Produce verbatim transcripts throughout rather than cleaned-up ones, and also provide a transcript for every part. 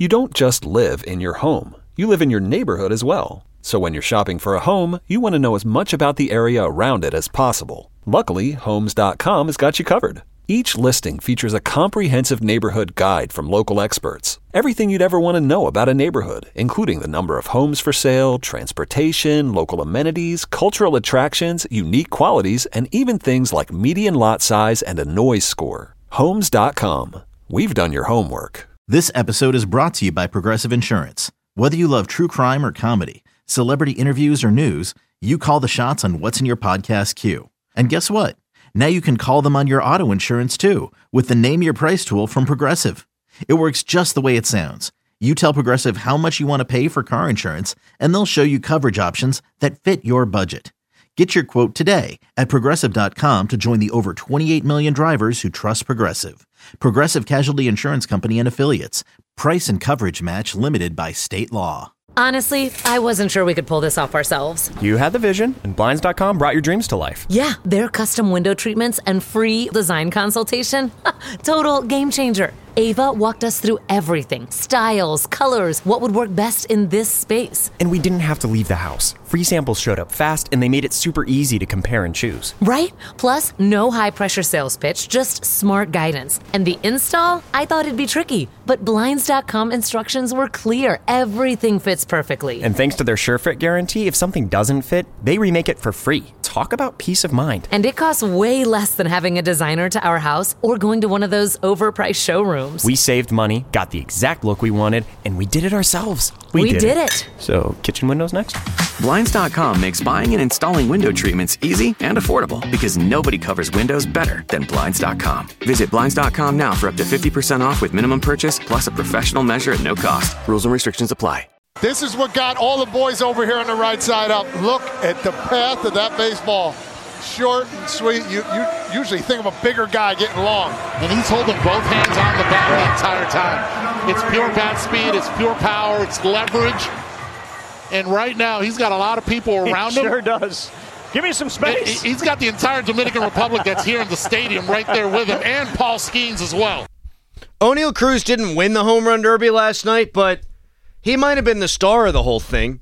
You don't just live in your home. You live in your neighborhood as well. So when you're shopping for a home, you want to know as much about the area around it as possible. Luckily, Homes dot com has got you covered. Each listing features a comprehensive neighborhood guide from local experts. Everything you'd ever want to know about a neighborhood, including the number of homes for sale, transportation, local amenities, cultural attractions, unique qualities, and even things like median lot size and a noise score. Homes dot com. We've done your homework. This episode is brought to you by Progressive Insurance. Whether you love true crime or comedy, celebrity interviews or news, you call the shots on what's in your podcast queue. And guess what? Now you can call them on your auto insurance too with the Name Your Price tool from Progressive. It works just the way it sounds. You tell Progressive how much you want to pay for car insurance, and they'll show you coverage options that fit your budget. Get your quote today at Progressive dot com to join the over twenty-eight million drivers who trust Progressive. Progressive Casualty Insurance Company and Affiliates. Price and coverage match limited by state law. Honestly, I wasn't sure we could pull this off ourselves. You had the vision, and Blinds dot com brought your dreams to life. Yeah, their custom window treatments and free design consultation. Total game changer. Ava walked us through everything. Styles, colors, what would work best in this space. And we didn't have to leave the house. Free samples showed up fast, and they made it super easy to compare and choose. Right? Plus, no high-pressure sales pitch, just smart guidance. And the install? I thought it'd be tricky, but Blinds dot com instructions were clear. Everything fits perfectly. And thanks to their SureFit guarantee, if something doesn't fit, they remake it for free. Talk about peace of mind. And it costs way less than having a designer to our house or going to one of those overpriced showrooms. We saved money, got the exact look we wanted, and we did it ourselves. We, we did, did it. it. So, kitchen windows next? Blinds dot com makes buying and installing window treatments easy and affordable because nobody covers windows better than Blinds dot com. Visit Blinds dot com now for up to fifty percent off with minimum purchase plus a professional measure at no cost. Rules and restrictions apply. This is what got all the boys over here on the right side up. Look at the path of that baseball. Short and sweet. You, you usually think of a bigger guy getting long. And he's holding both hands on the bat the entire time. It's pure bat speed. It's pure power. It's leverage. And right now, he's got a lot of people around he him. Sure does. Give me some space. He's got the entire Dominican Republic that's here in the stadium right there with him, and Paul Skeens as well. Oneil Cruz didn't win the home run derby last night, but he might have been the star of the whole thing.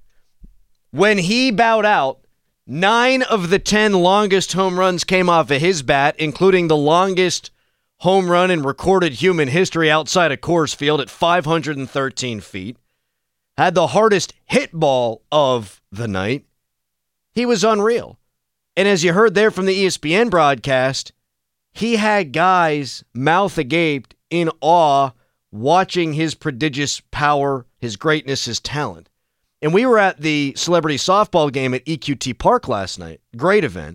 When he bowed out, nine of the ten longest home runs came off of his bat, including the longest home run in recorded human history outside of Coors Field at five hundred thirteen feet. Had the hardest hit ball of the night. He was unreal. And as you heard there from the E S P N broadcast, he had guys mouth agape in awe watching his prodigious power, his greatness, his talent. And we were at the celebrity softball game at E Q T Park last night. Great event.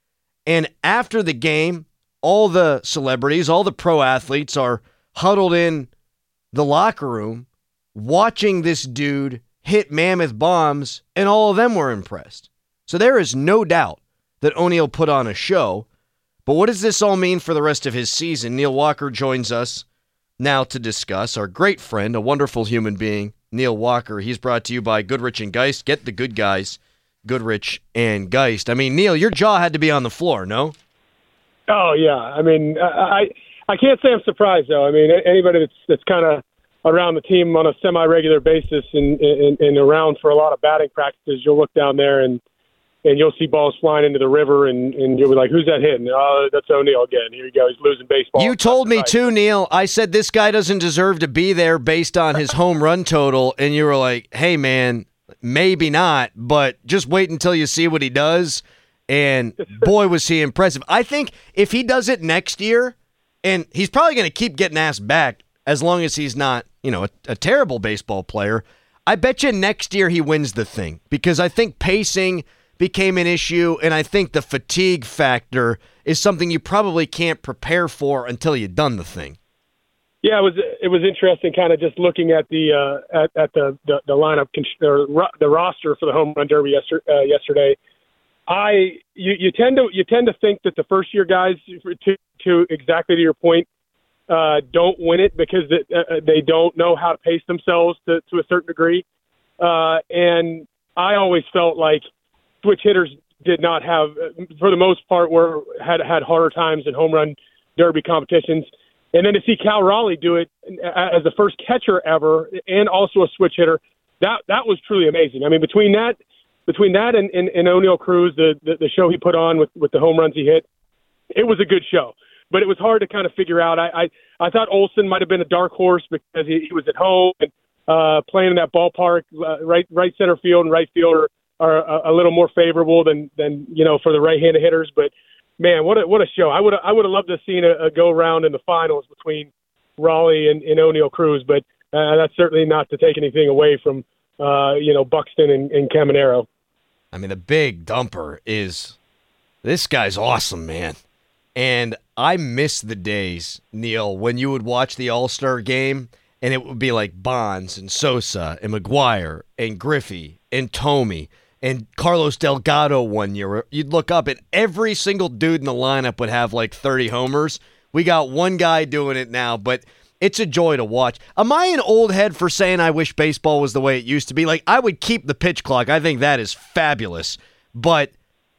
And after the game, all the celebrities, all the pro athletes are huddled in the locker room watching this dude hit mammoth bombs, and all of them were impressed. So there is no doubt that Oneil put on a show. But what does this all mean for the rest of his season? Neil Walker joins us now to discuss. Our great friend, a wonderful human being, Neil Walker. He's brought to you by Goodrich and Geist. Get the good guys, Goodrich and Geist. I mean, Neil, your jaw had to be on the floor, no? Oh, yeah. I mean, I I can't say I'm surprised, though. I mean, anybody that's that's kind of around the team on a semi-regular basis and, and, and around for a lot of batting practices, you'll look down there and and you'll see balls flying into the river, and, and you'll be like, who's that hitting? Oh, that's Oneil again. Here you go. He's losing baseball. You told me, too, Neil. I said this guy doesn't deserve to be there based on his home run total, and you were like, hey, man, maybe not, but just wait until you see what he does. And, boy, was he impressive. I think if he does it next year, and he's probably going to keep getting asked back as long as he's not, you know, a, a terrible baseball player, I bet you next year he wins the thing, because I think pacing – became an issue, and I think the fatigue factor is something you probably can't prepare for until you've done the thing. Yeah, it was it was interesting, kind of just looking at the uh, at at the the, the lineup, or the roster for the home run derby yesterday. Uh, yesterday, I you, you tend to you tend to think that the first year guys, to to exactly to your point, uh, don't win it because they, uh, they don't know how to pace themselves to to a certain degree, uh, and I always felt like switch hitters did not have, for the most part, were had had harder times in home run derby competitions. And then to see Cal Raleigh do it as the first catcher ever and also a switch hitter, that that was truly amazing. I mean, between that between that and, and, and O'Neill Cruz, the, the, the show he put on with, with the home runs he hit, it was a good show. But it was hard to kind of figure out. I I, I thought Olson might have been a dark horse because he, he was at home and uh, playing in that ballpark. Uh, right right center field and right field are, are a, a little more favorable than, than you know for the right-handed hitters. But man, what a what a show! I would I would have loved to have seen a, a go round in the finals between Raleigh and, and O'Neill Cruz. But uh, that's certainly not to take anything away from uh, you know Buxton and, and Caminero. I mean, the big dumper is this guy's awesome, man. And I miss the days, Neil, when you would watch the All-Star game and it would be like Bonds and Sosa and McGuire and Griffey and Thome and Carlos Delgado one year. You'd look up and every single dude in the lineup would have like thirty homers. We got one guy doing it now, but it's a joy to watch. Am I an old head for saying I wish baseball was the way it used to be? Like, I would keep the pitch clock. I think that is fabulous. But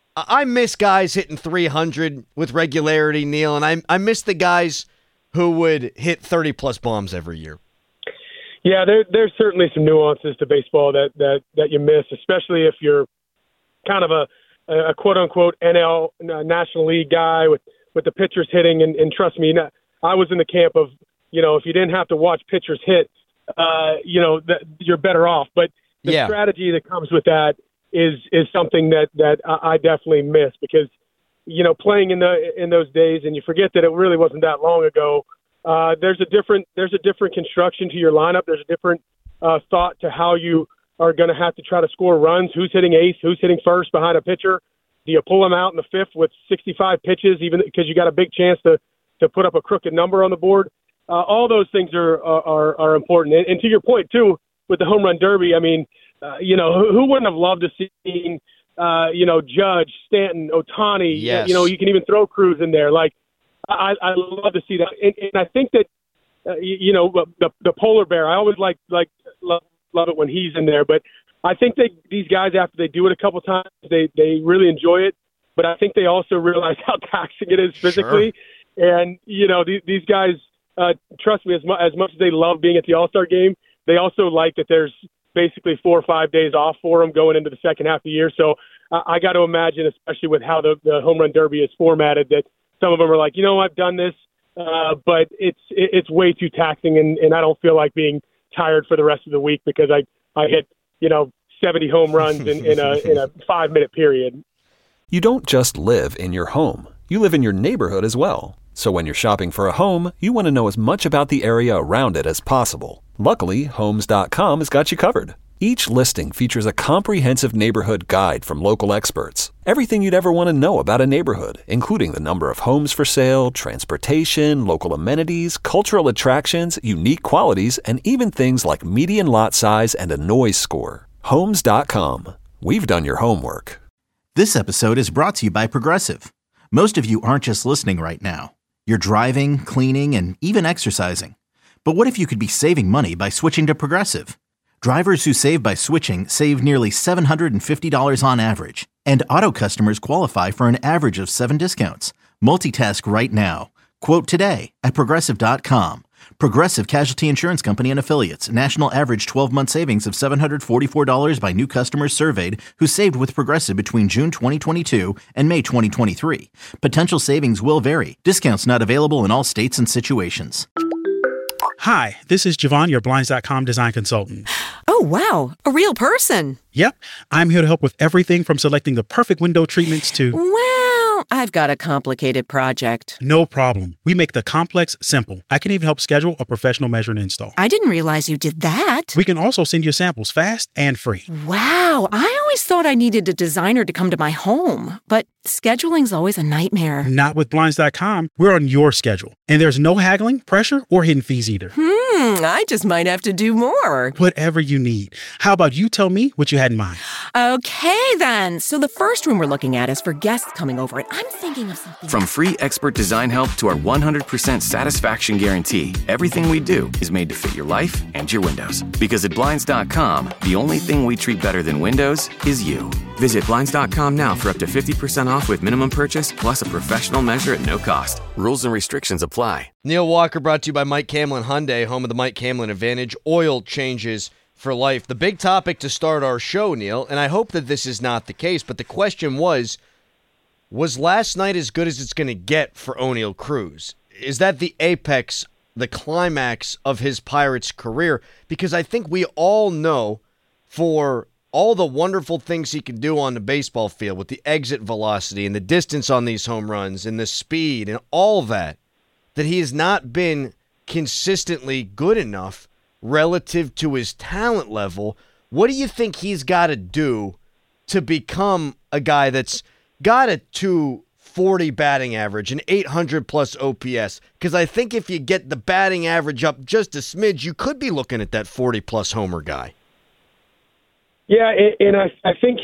I miss guys hitting three hundred with regularity, Neil, and I I miss the guys who would hit thirty-plus bombs every year. Yeah, there, there's certainly some nuances to baseball that, that, that you miss, especially if you're kind of a, a quote-unquote N L National League guy with, with the pitchers hitting. And, and trust me, I was in the camp of, you know, if you didn't have to watch pitchers hit, uh, you know, that you're better off. But the yeah. strategy that comes with that is is something that, that I definitely miss because, you know, playing in the in those days, and you forget that it really wasn't that long ago. Uh, there's a different there's a different construction to your lineup. There's a different uh, thought to how you are going to have to try to score runs. Who's hitting ace? Who's hitting first behind a pitcher? Do you pull them out in the fifth with sixty-five pitches, even because you got a big chance to to put up a crooked number on the board? Uh, all those things are are, are important. And, and to your point too, with the home run derby, I mean, uh, you know, who, who wouldn't have loved to see, uh, you know, Judge, Stanton, Ohtani? Yes. You know, you can even throw Cruz in there. Like, I, I love to see that, and, and I think that uh, you, you know the the polar bear. I always like like love, love it when he's in there, but I think they these guys after they do it a couple times, they they really enjoy it. But I think they also realize how taxing it is physically, sure. and you know these, these guys. Uh, trust me, as, mu- as much as they love being at the All-Star game, they also like that there's basically four or five days off for them going into the second half of the year. So uh, I got to imagine, especially with how the, the home run derby is formatted, that some of them are like, you know, I've done this, uh, but it's it, it's way too taxing, and, and I don't feel like being tired for the rest of the week because I, I hit, you know, seventy home runs in, in a in a five-minute period. You don't just live in your home. You live in your neighborhood as well. So when you're shopping for a home, you want to know as much about the area around it as possible. Luckily, Homes dot com has got you covered. Each listing features a comprehensive neighborhood guide from local experts. Everything you'd ever want to know about a neighborhood, including the number of homes for sale, transportation, local amenities, cultural attractions, unique qualities, and even things like median lot size and a noise score. Homes dot com. We've done your homework. This episode is brought to you by Progressive. Most of you aren't just listening right now. You're driving, cleaning, and even exercising. But what if you could be saving money by switching to Progressive? Drivers who save by switching save nearly seven hundred fifty dollars on average. And auto customers qualify for an average of seven discounts. Multitask right now. Quote today at Progressive dot com. Progressive Casualty Insurance Company and Affiliates. National average twelve-month savings of seven hundred forty-four dollars by new customers surveyed who saved with Progressive between June twenty twenty-two and May twenty twenty-three. Potential savings will vary. Discounts not available in all states and situations. Hi, this is Javon, your Blinds dot com design consultant. Oh, wow. A real person. Yep. I'm here to help with everything from selecting the perfect window treatments to... Well, I've got a complicated project. No problem. We make the complex simple. I can even help schedule a professional measure and install. I didn't realize you did that. We can also send you samples fast and free. Wow. I always thought I needed a designer to come to my home, but scheduling's always a nightmare. Not with Blinds dot com. We're on your schedule. And there's no haggling, pressure, or hidden fees either. Hmm, I just might have to do more. Whatever you need. How about you tell me what you had in mind? Okay, then. So the first room we're looking at is for guests coming over, and I'm thinking of something... From free expert design help to our one hundred percent satisfaction guarantee, everything we do is made to fit your life and your windows. Because at Blinds dot com, the only thing we treat better than windows is you. Visit Blinds dot com now for up to fifty percent off with minimum purchase, plus a professional measure at no cost. Rules and restrictions apply. Neil Walker brought to you by Mike Camlin Hyundai, home of the Mike Camlin Advantage. Oil changes for life. The big topic to start our show, Neil, and I hope that this is not the case, but the question was, was last night as good as it's going to get for Oneil Cruz? Is that the apex, the climax of his Pirates career? Because I think we all know, for all the wonderful things he can do on the baseball field with the exit velocity and the distance on these home runs and the speed and all that, that he has not been consistently good enough relative to his talent level. What do you think he's got to do to become a guy that's got a two forty batting average, an eight hundred plus O P S? Because I think if you get the batting average up just a smidge, you could be looking at that forty plus homer guy. Yeah, and I, I think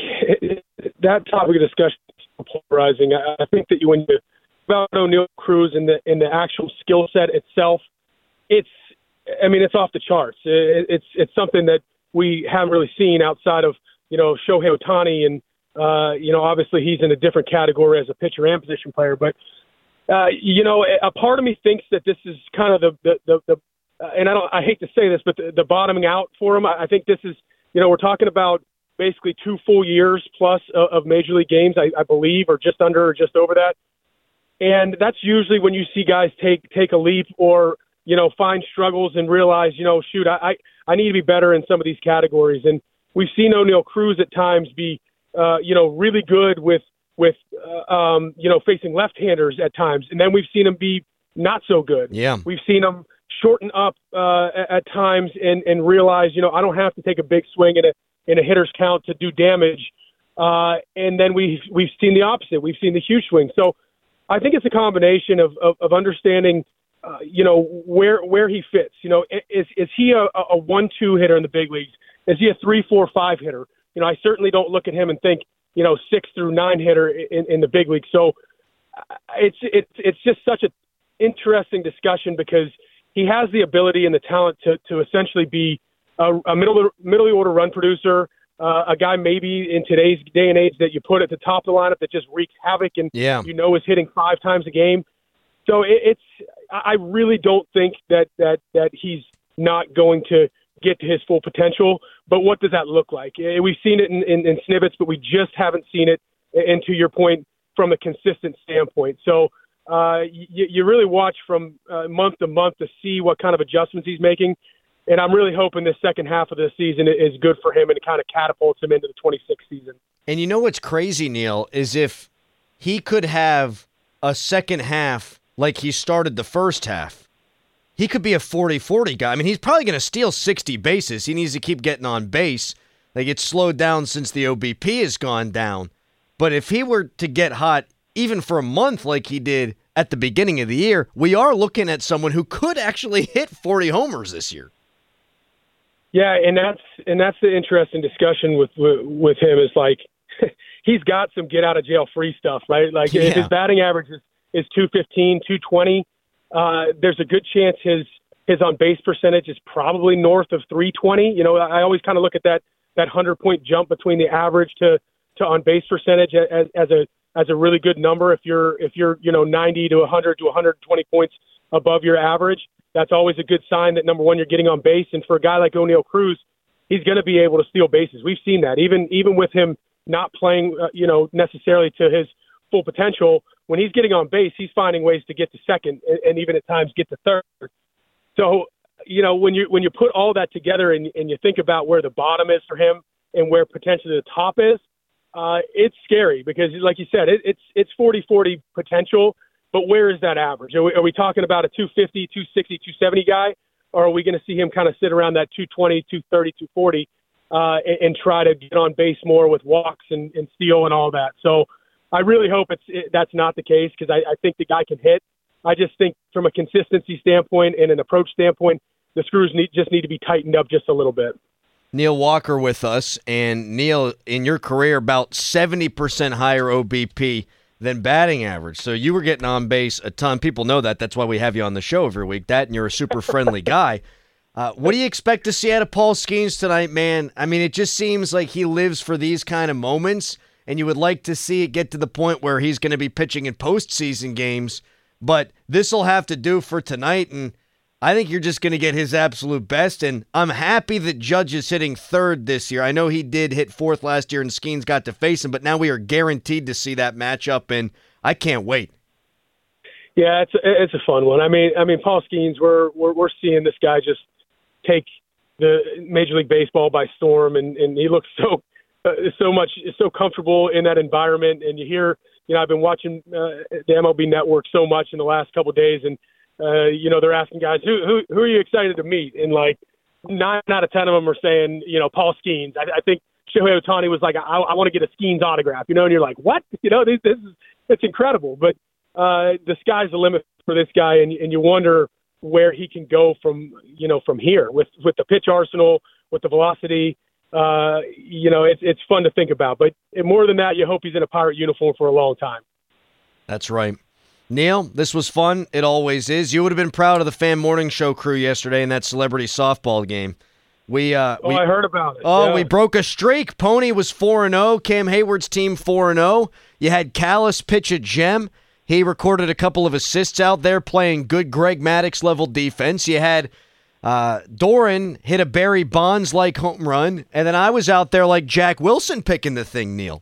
that topic of discussion is polarizing. I think that when you about Oneil Cruz and the and the actual skill set itself, it's I mean it's off the charts. It, it's it's something that we haven't really seen outside of you know Shohei Ohtani, and uh, you know obviously he's in a different category as a pitcher and position player. But uh, you know a part of me thinks that this is kind of the the the, the uh, and I don't I hate to say this, but the, the bottoming out for him. I, I think this is you know we're talking about basically two full years plus of, of major league games, I, I believe, or just under or just over that. And that's usually when you see guys take take a leap or, you know, find struggles and realize, you know, shoot, I, I, I need to be better in some of these categories. And we've seen Oneil Cruz at times be, uh, you know, really good with, with uh, um, you know, facing left-handers at times. And then we've seen him be not so good. Yeah. We've seen him shorten up uh, at, at times and, and realize, you know, I don't have to take a big swing in a, in a hitter's count to do damage. Uh, and then we've, we've seen the opposite. We've seen the huge swing. So, I think it's a combination of, of, of understanding, uh, you know, where where he fits. You know, is is he a, a one two hitter in the big leagues? Is he a three four five hitter? You know, I certainly don't look at him and think, you know, six through nine hitter in, in the big leagues. So it's it's it's just such an interesting discussion because he has the ability and the talent to to essentially be a, a middle middle order run producer. Uh, a guy maybe in today's day and age that you put at the top of the lineup that just wreaks havoc and yeah. you know is hitting five times a game. So it, it's I really don't think that, that, that he's not going to get to his full potential. But what does that look like? We've seen it in, in, in snippets, but we just haven't seen it, and to your point, from a consistent standpoint. So uh, you, you really watch from uh, month to month to see what kind of adjustments he's making. And I'm really hoping this second half of the season is good for him and it kind of catapults him into the twenty-six season. And you know what's crazy, Neil, is if he could have a second half like he started the first half, he could be a forty forty guy. I mean, he's probably going to steal sixty bases. He needs to keep getting on base. Like, it's slowed down since the O B P has gone down. But if he were to get hot even for a month like he did at the beginning of the year, we are looking at someone who could actually hit forty homers this year. Yeah, and that's and that's the interesting discussion with with, with him is like he's got some get out of jail free stuff, right? Like yeah. if his batting average is, is two fifteen, two twenty, uh, there's a good chance his his on base percentage is probably north of three twenty. You know, I always kind of look at that that hundred point jump between the average to, to on base percentage as, as a as a really good number. If you're if you're you know ninety to one hundred to one hundred twenty points above your average. That's always a good sign that, number one, you're getting on base. And for a guy like Oneil Cruz, he's going to be able to steal bases. We've seen that. Even even with him not playing, uh, you know, necessarily to his full potential, when he's getting on base, he's finding ways to get to second and, and even at times get to third. So, you know, when you when you put all that together and, and you think about where the bottom is for him and where potentially the top is, uh, it's scary because, like you said, it, it's it's forty forty potential. But where is that average? Are we, are we talking about a two fifty, two sixty, two seventy guy, or are we going to see him kind of sit around that two twenty, two thirty, two forty uh, and, and try to get on base more with walks and, and steal and all that? So I really hope it's it, that's not the case because I, I think the guy can hit. I just think from a consistency standpoint and an approach standpoint, the screws need, just need to be tightened up just a little bit. Neil Walker with us. And, Neil, in your career, about seventy percent higher O B P than batting average. So you were getting on base a ton. People know that. That's why we have you on the show every week. That and you're a super friendly guy. Uh, what do you expect to see out of Paul Skeens tonight, man? I mean, it just seems like he lives for these kind of moments, and you would like to see it get to the point where he's going to be pitching in postseason games. But this will have to do for tonight, and I think you're just going to get his absolute best, and I'm happy that Judge is hitting third this year. I know he did hit fourth last year, and Skeens got to face him, but now we are guaranteed to see that matchup, and I can't wait. Yeah, it's a, it's a fun one. I mean, I mean, Paul Skeens, we're we're we're seeing this guy just take the Major League Baseball by storm, and, and he looks so uh, so much so comfortable in that environment. And you hear, you know, I've been watching uh, the M L B Network so much in the last couple of days, and uh, you know, they're asking guys, who who who are you excited to meet? And like nine out of ten of them are saying, you know, Paul Skeens. I, I think Shohei Ohtani was like, I, I want to get a Skeens autograph, you know, and you're like, what? You know, this, this is it's incredible, but uh, the sky's the limit for this guy, and and you wonder where he can go from, you know, from here with, with the pitch arsenal, with the velocity. Uh, you know, it's it's fun to think about. But more than that, you hope he's in a Pirate uniform for a long time. That's right. Neil, this was fun. It always is. You would have been proud of the Fan Morning Show crew yesterday in that celebrity softball game. We uh, oh, we, I heard about it. Oh, yeah. we broke a streak. Pony was four and oh. Cam Hayward's team four and oh. You had Callis pitch a gem. He recorded a couple of assists out there playing good Greg Maddux-level defense. You had uh, Doran hit a Barry Bonds-like home run, and then I was out there like Jack Wilson picking the thing, Neil.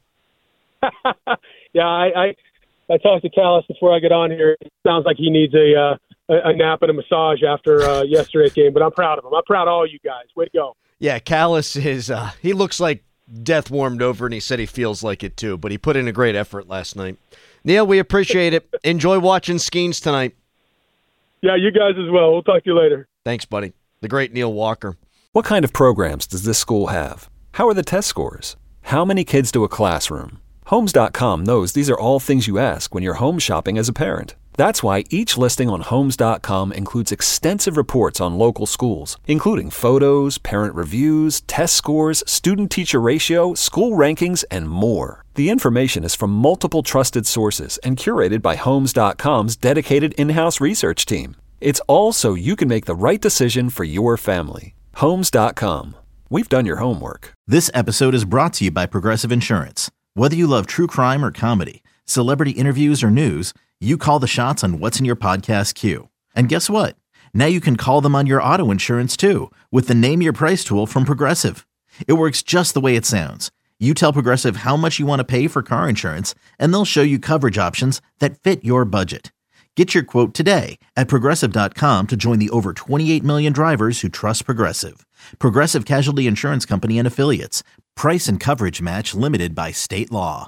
yeah, I, I I talked to Callis before I get on here. It sounds like he needs a uh, a, a nap and a massage after uh, yesterday's game, but I'm proud of him. I'm proud of all you guys. Way to go. Yeah, Callis is uh, – he looks like death warmed over, and he said he feels like it too, but he put in a great effort last night. Neil, we appreciate it. Enjoy watching Skeens tonight. Yeah, you guys as well. We'll talk to you later. Thanks, buddy. The great Neil Walker. What kind of programs does this school have? How are the test scores? How many kids do a classroom? Homes dot com knows these are all things you ask when you're home shopping as a parent. That's why each listing on Homes dot com includes extensive reports on local schools, including photos, parent reviews, test scores, student-teacher ratio, school rankings, and more. The information is from multiple trusted sources and curated by Homes dot com's dedicated in-house research team. It's all so you can make the right decision for your family. Homes dot com. We've done your homework. This episode is brought to you by Progressive Insurance. Whether you love true crime or comedy, celebrity interviews or news, you call the shots on what's in your podcast queue. And guess what? Now you can call them on your auto insurance too with the Name Your Price tool from Progressive. It works just the way it sounds. You tell Progressive how much you want to pay for car insurance, and they'll show you coverage options that fit your budget. Get your quote today at Progressive dot com to join the over twenty-eight million drivers who trust Progressive. Progressive Casualty Insurance Company and Affiliates. Price and coverage match limited by state law.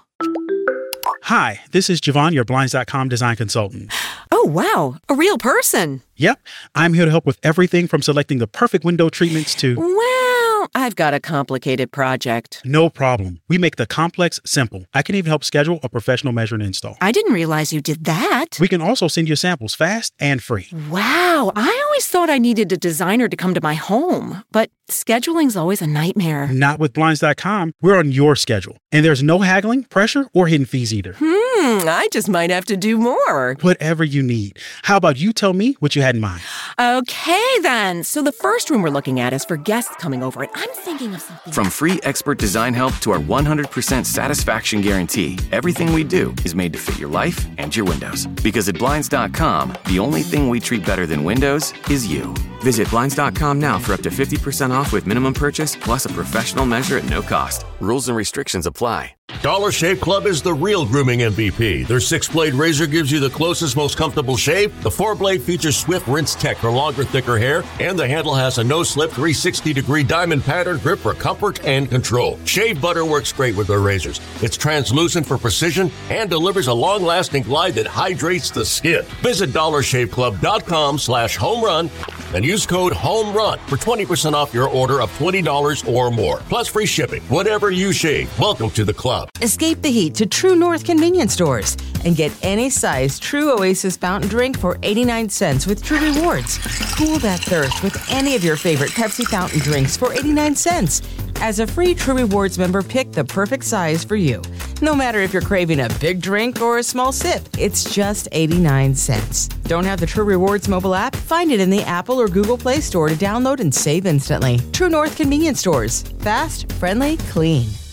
Hi, this is Javon, your Blinds dot com design consultant. Oh, wow. A real person. Yep. I'm here to help with everything from selecting the perfect window treatments to... Well, I've got a complicated project. No problem. We make the complex simple. I can even help schedule a professional measure and install. I didn't realize you did that. We can also send you samples fast and free. Wow. I always thought I needed a designer to come to my home, but scheduling's always a nightmare. Not with Blinds dot com. We're on your schedule. And there's no haggling, pressure, or hidden fees either. Hmm, I just might have to do more. Whatever you need. How about you tell me what you had in mind? Okay, then. So the first room we're looking at is for guests coming over, and I'm thinking of something. From free expert design help to our one hundred percent satisfaction guarantee, everything we do is made to fit your life and your windows. Because at Blinds dot com, the only thing we treat better than windows is you. Visit Blinds dot com now for up to fifty percent off with minimum purchase plus a professional measure at no cost. Rules and restrictions apply. Dollar Shave Club is the real grooming M V P. Their six-blade razor gives you the closest, most comfortable shave. The four-blade features Swift Rinse Tech for longer, thicker hair. And the handle has a no-slip three hundred sixty degree diamond pattern grip for comfort and control. Shave butter works great with their razors. It's translucent for precision and delivers a long-lasting glide that hydrates the skin. Visit dollar shave club dot com slash home run and use code HOMERUN for twenty percent off your order of twenty dollars or more. Plus free shipping. Whatever you shave, welcome to the club. Escape the heat to True North convenience stores and get any size True Oasis fountain drink for eighty-nine cents with True Rewards. Cool that thirst with any of your favorite Pepsi fountain drinks for eighty-nine cents. As a free True Rewards member, pick the perfect size for you. No matter if you're craving a big drink or a small sip, it's just eighty-nine cents. Don't have the True Rewards mobile app? Find it in the Apple or Google Play Store to download and save instantly. True North convenience stores. Fast, friendly, clean.